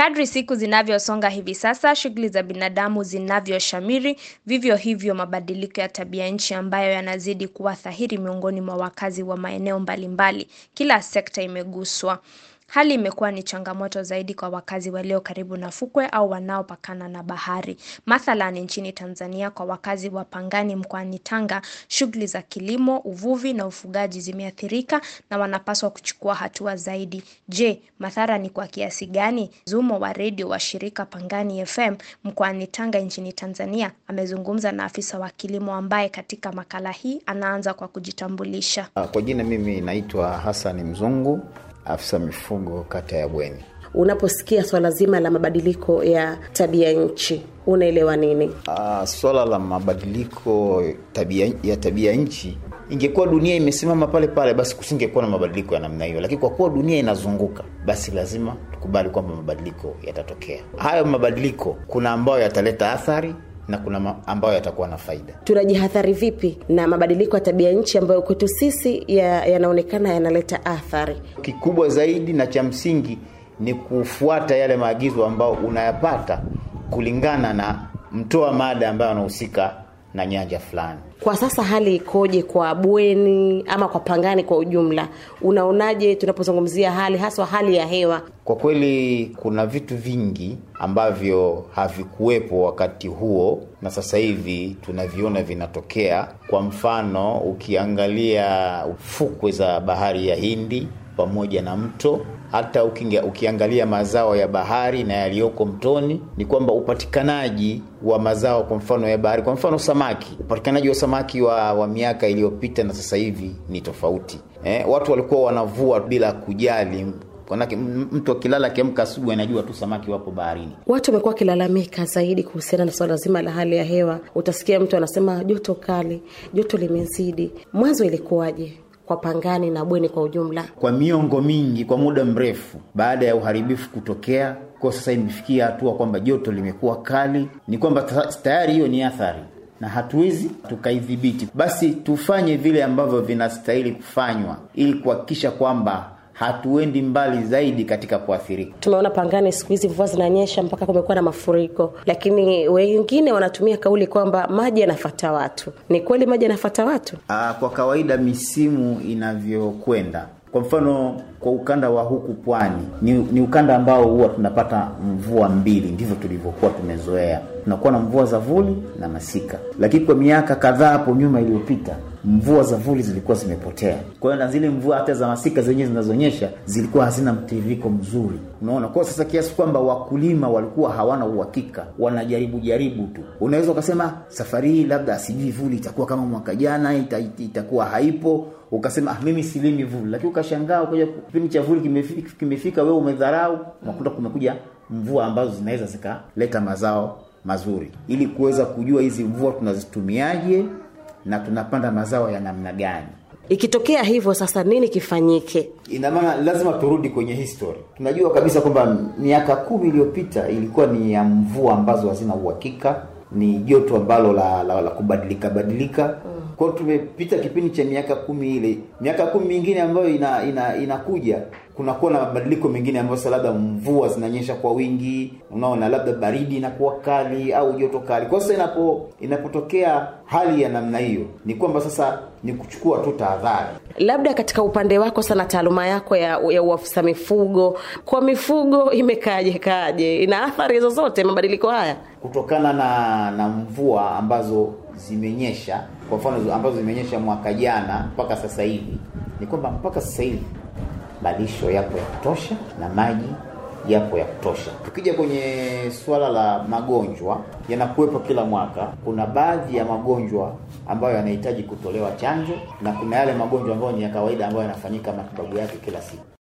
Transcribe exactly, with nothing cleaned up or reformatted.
Kadri siku zinavyosonga hivi sasa, shughuli za binadamu zinavyoshamiri, vivyo hivyo mabadiliko ya tabia nchi ambayo yanazidi kuwa dhahiri miongoni mwa wakazi wa maeneo mbalimbali. Kila sekta imeguswa. Hali imekuwa ni changamoto zaidi kwa wakazi walio karibu na fukwe au wanaopakana na bahari. Mathalan nchini Tanzania kwa wakazi wa Pangani mkoani Tanga, shughuli za kilimo, uvuvi na ufugaji zimeathirika na wanapaswa kuchukua hatua zaidi. Je, madhara ni kwa kiasi gani? Zumo wa redio wa shirika Pangani F M mkoani Tanga nchini Tanzania amezungumza na afisa wa kilimo ambaye katika makala hii anaanza kwa kujitambulisha. Kwa jina mimi naitwa Hassan Mzungu, afisa mifugo kata ya Bweni. Unaposikia swala zima la mabadiliko ya tabia nchi, unaelewa nini? Uh, swala la mabadiliko tabia ya tabia nchi, ingekuwa dunia imesimama pale pale basi kusingekuwa na mabadiliko ya namna hiyo, lakini kwa kuwa dunia inazunguka basi lazima tukubali kwamba mabadiliko yatatokea. Hayo mabadiliko kuna ambayo yataleta athari na kuna ambayo yatakuwa na faida. Tunajihadhari vipi na mabadiliko ya tabia nchi ambayo kwetu sisi yanaonekana ya yanaleta athari? Kikubwa zaidi na cha msingi ni kufuata yale maagizo ambayo unayapata kulingana na mtoa mada ambaye anahusika na nyanja fulani. Kwa sasa hali ikoje kwa Bweni ama kwa Pangani kwa ujumla? Unaonaje tunapozungumzia hali haswa hali ya hewa? Kwa kweli kuna vitu vingi ambavyo havikuwepo wakati huo na sasa hivi tunaviona vinatokea. Kwa mfano ukiangalia fukwe za bahari ya Hindi pamoja na mto, hata ukinga, ukiangalia mazao ya bahari na yaliyoko mtoni, ni kwamba upatikanaji wa mazao kwa mfano ya bahari, kwa mfano samaki, upatikanaji wa samaki wa, wa miaka iliyopita na sasa hivi ni tofauti. Eh, watu walikuwa wanavua bila kujali. Kwanake mtu akilala kiamka asubuhi anajua tu samaki wapo baharini. Watu wamekuwa kilalamika zaidi kuhusiana na swala zima la hali ya hewa. Utasikia mtu anasema joto kali, joto limezidi. Mwanzo ilikuwaje kwa Pangani na Bweni kwa ujumla? Kwa miongo mingi, kwa muda mrefu, baada ya uharibifu kutokea, kwa sasa imefikia hatua kwamba joto limekuwa kali, ni kwamba tayari hiyo ni athari na hatuwezi tukaidhibiti. Basi tufanye vile ambavyo vinastahili kufanywa ili kuhakikisha kwamba hatuendi mbali zaidi katika kuathirika. Tumeona Pangani siku hizi mvua zinanyesha mpaka kumekuwa na mafuriko, lakini wengine wanatumia kauli kwamba maji yanafuata watu. Ni kweli maji yanafuata watu? Aa, kwa kawaida misimu inavyokwenda, kwa mfano kwa ukanda wa huku pwani, ni, ni ukanda ambao huwa tunapata mvua mbili, ndivyo tulivyokuwa tumezoea. Tunakuwa na mvua za vuli na masika. Lakini kwa miaka kadhaa hapo nyuma iliyopita, mvua za vuli zilikuwa zimepotea. Kwa hiyo na zile mvua hata za masika zenyewe zinazonyesha zilikuwa hazina mtiririko mzuri. Unaona, kwa sasa kiasi kwamba wakulima walikuwa hawana uhakika, wanajaribu jaribu tu. Unaweza ukasema safari hii labda sijui vuli itakuwa kama mwaka jana, ita, ita, itakuwa haipo. Ukasema ah, mimi silimi vuli, lakini ukashangaa ukaja kipindi cha vuli kimefika, kimefika wewe umedharau, unakuta kumekuja mvua ambazo zinaweza zikaleta mazao mazuri. Ili kuweza kujua hizi mvua tunazitumiaje na tunapanda mazao ya namna gani. Ikitokea hivyo sasa nini kifanyike? Ina maana lazima turudi kwenye history. Tunajua kabisa kwamba miaka kumi iliyopita ilikuwa ni ya mvua ambazo hazina uhakika, ni joto ambalo la, la, la kubadilika badilika. Mm. Kwa hiyo tumepita kipindi cha miaka kumi ile. Miaka kumi mingine ambayo ina, ina, inakuja kuna kuwa na mabadiliko mengine ambayo labda mvua zinanyesha kwa wingi, unaona labda baridi inakuwa kali au joto kali. Kwa sasa inapo inapotokea hali ya namna hiyo, ni kwamba sasa ni kuchukua tu tahadhari. Labda katika upande wako sana taaluma yako ya, ya uafisa mifugo, kwa mifugo imekaje kaje? Ina athari zozote mabadiliko haya? Kutokana na na mvua ambazo zimenyesha, kwa mfano ambazo zimenyesha mwaka jana mpaka sasa hivi, ni kwamba mpaka sasa hivi malisho yapo ya kutosha na maji yapo ya kutosha. Tukija kwenye swala la magonjwa yanakuwepo kila mwaka. Kuna baadhi ya magonjwa ambayo yanahitaji kutolewa chanjo na kuna yale magonjwa ambayo ni ya kawaida ambayo yanafanyika matibabu yake kila siku.